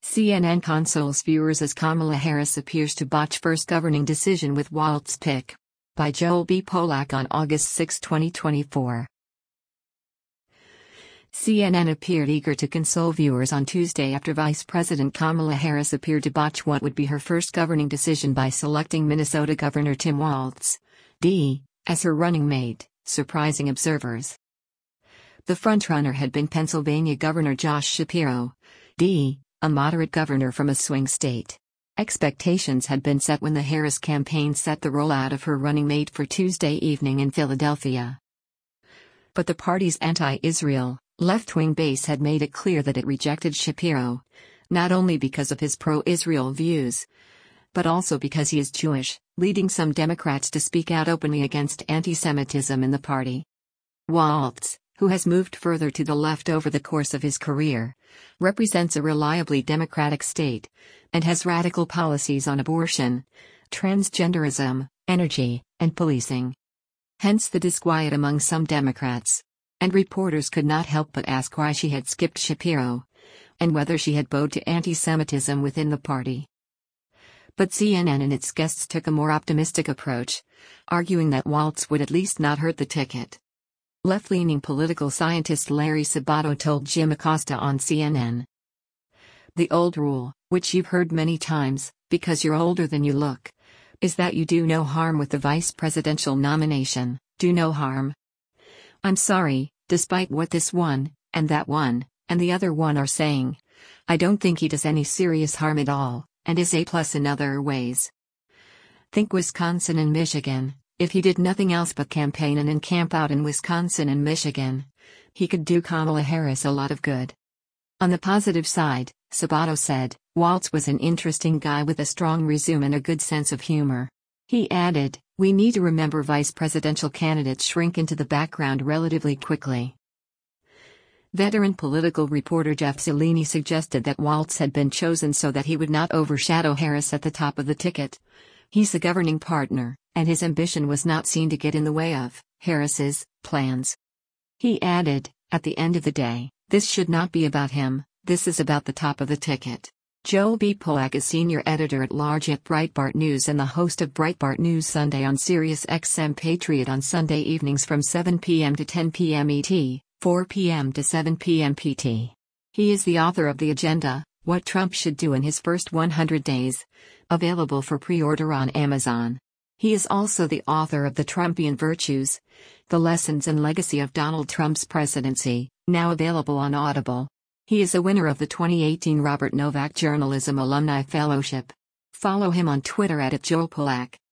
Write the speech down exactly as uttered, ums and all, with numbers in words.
C N N consoles viewers as Kamala Harris appears to botch first governing decision with Waltz pick. By Joel B. Polak on August sixth, twenty twenty-four. C N N appeared eager to console viewers on Tuesday after Vice President Kamala Harris appeared to botch what would be her first governing decision by selecting Minnesota Governor Tim Waltz, D, as her running mate, surprising observers. The frontrunner had been Pennsylvania Governor Josh Shapiro, D, a moderate governor from a swing state. Expectations had been set when the Harris campaign set the rollout of her running mate for Tuesday evening in Philadelphia. But the party's anti-Israel, left-wing base had made it clear that it rejected Shapiro, not only because of his pro-Israel views, but also because he is Jewish, leading some Democrats to speak out openly against anti-Semitism in the party. Waltz, who has moved further to the left over the course of his career, represents a reliably Democratic state, and has radical policies on abortion, transgenderism, energy, and policing. Hence the disquiet among some Democrats. And reporters could not help but ask why she had skipped Shapiro, and whether she had bowed to anti-Semitism within the party. But C N N and its guests took a more optimistic approach, arguing that Waltz would at least not hurt the ticket. Left-leaning political scientist Larry Sabato told Jim Acosta on C N N. The old rule, which you've heard many times, because you're older than you look, is that you do no harm with the vice presidential nomination, do no harm. I'm sorry, despite what this one, and that one, and the other one are saying, I don't think he does any serious harm at all, and is A plus in other ways. Think Wisconsin and Michigan. If he did nothing else but campaign in and camp out in Wisconsin and Michigan, he could do Kamala Harris a lot of good. On the positive side, Sabato said, Waltz was an interesting guy with a strong resume and a good sense of humor. He added, we need to remember vice presidential candidates shrink into the background relatively quickly. Veteran political reporter Jeff Zeleny suggested that Waltz had been chosen so that he would not overshadow Harris at the top of the ticket. He's the governing partner, and his ambition was not seen to get in the way of Harris's plans. He added, at the end of the day, this should not be about him, this is about the top of the ticket. Joel B. Polak is senior editor-at-large at Breitbart News and the host of Breitbart News Sunday on Sirius X M Patriot on Sunday evenings from seven p m to ten p m E T, four p m to seven p m P T. He is the author of The Agenda, What Trump Should Do in His First one hundred days, available for pre-order on Amazon. He is also the author of The Trumpian Virtues, The Lessons and Legacy of Donald Trump's Presidency, now available on Audible. He is a winner of the twenty eighteen Robert Novak Journalism Alumni Fellowship. Follow him on Twitter at Joel Polak.